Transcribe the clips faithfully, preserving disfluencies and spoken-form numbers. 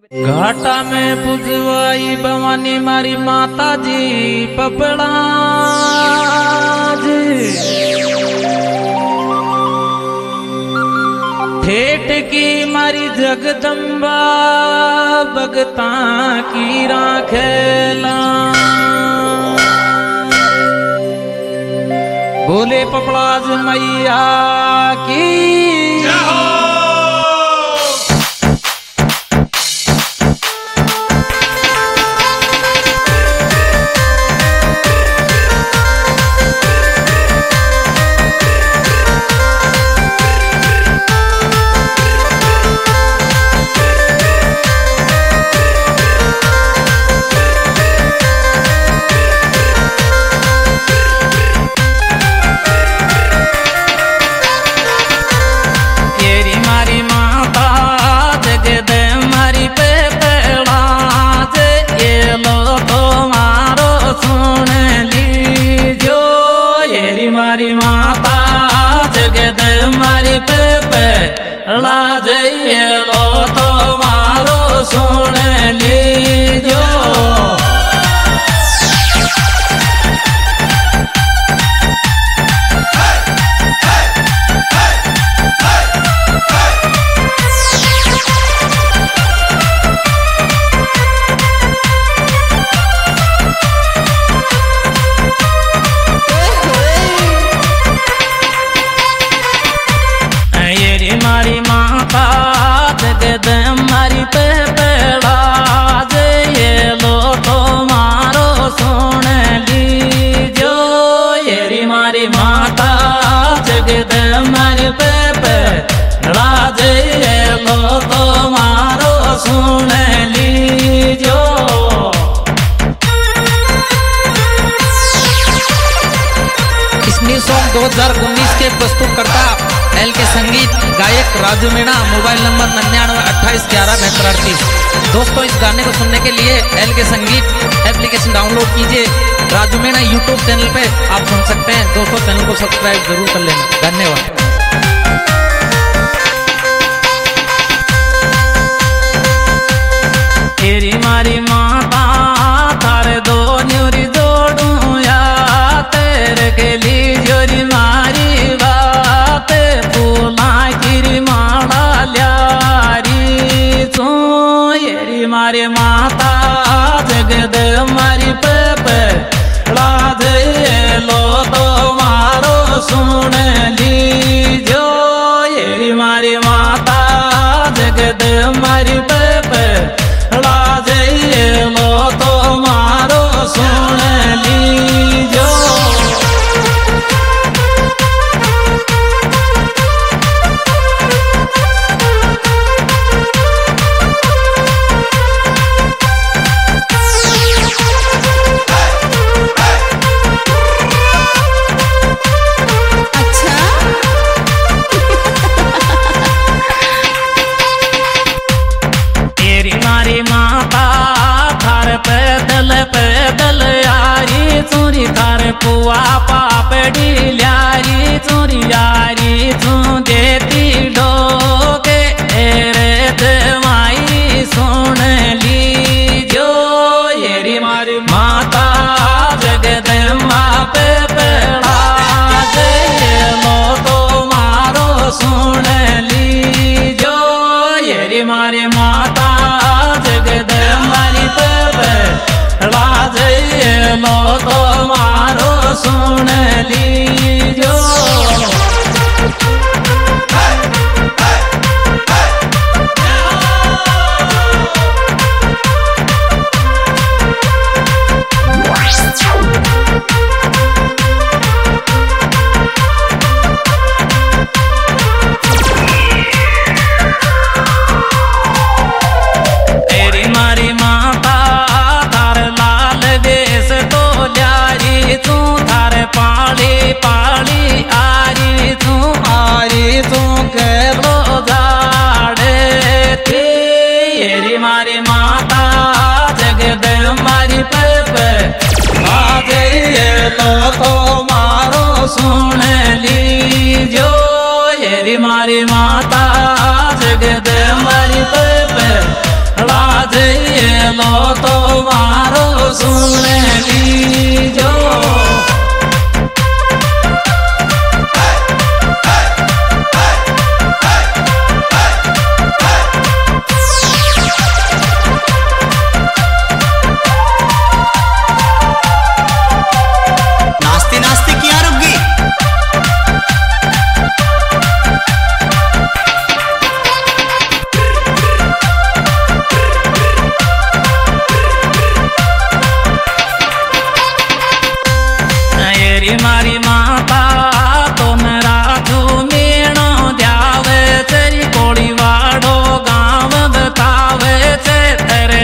घाटा में पुजवाई भवानी मारी माता जी पपड़ा जी ठेठ की मारी जगदम्बा भगता की राखेला बोले पपड़ाज मैया की मारी माता जगद मारी पे पे ला जाइए लो तो मारो सुन लीजो मारी माता जगद मारी पे पेड़ा जे ये लो तो मारो सुन लीजो येरी मारी माता जगद मारी पे पेड़ा जे ये लो तो मारो सुन लीजो इसमें सॉन्ग दो हजार उन्नीस के प्रस्तुतकर्ता एल के संगीत गायक राजू मीणा मोबाइल नंबर निन्यानवे अट्ठाईस ग्यारह बहत्तर अड़तीस। दोस्तों इस गाने को सुनने के लिए एल के संगीत एप्लीकेशन डाउनलोड कीजिए। राजू मीणा यूट्यूब चैनल पे आप सुन सकते हैं। दोस्तों चैनल को सब्सक्राइब जरूर कर लेना। धन्यवाद। तेरी मारी माता थारे दो न्यूरी जोड़ू या तेरे के लिए जोरी मारी मारे माता जगद मारी पे पे राधे लो तो मारो सुन लीजो येरी मारी माता जगद मारी पे पे राधे लो तो मारो सुन लीजो पैदल पैदल यारी चोरी थारे पुआ पापड़ी ल्यारी चोरी यारी तू देती डोगे रे दवाई सुन लीजो येरी मारी माता जगद माँ पे पेड़ा जे लो तो मारो सुन लीजो येरी मारी माता जगद मारी पे राजे लो तो मारो सुन लीजो तेरी मारी माता तू थारे पाली पाली आरी तू आरी तू केलो जाड़े थी येरी मारी माता जगद मारी पे पे आजे लो तो मारो सुन लीजो येरी मारी माता जगद मारी पे पे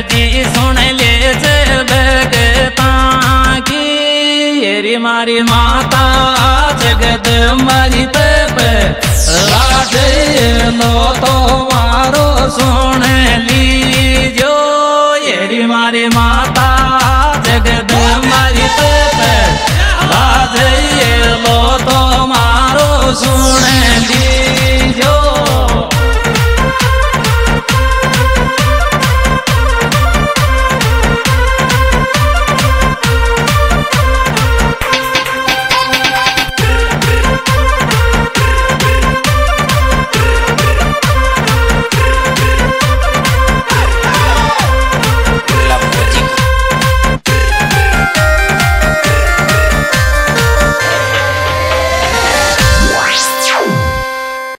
की सुन ले भगता की येरी मारी माता जगत मारी तप लाडे लो तो मारो सुन लीजो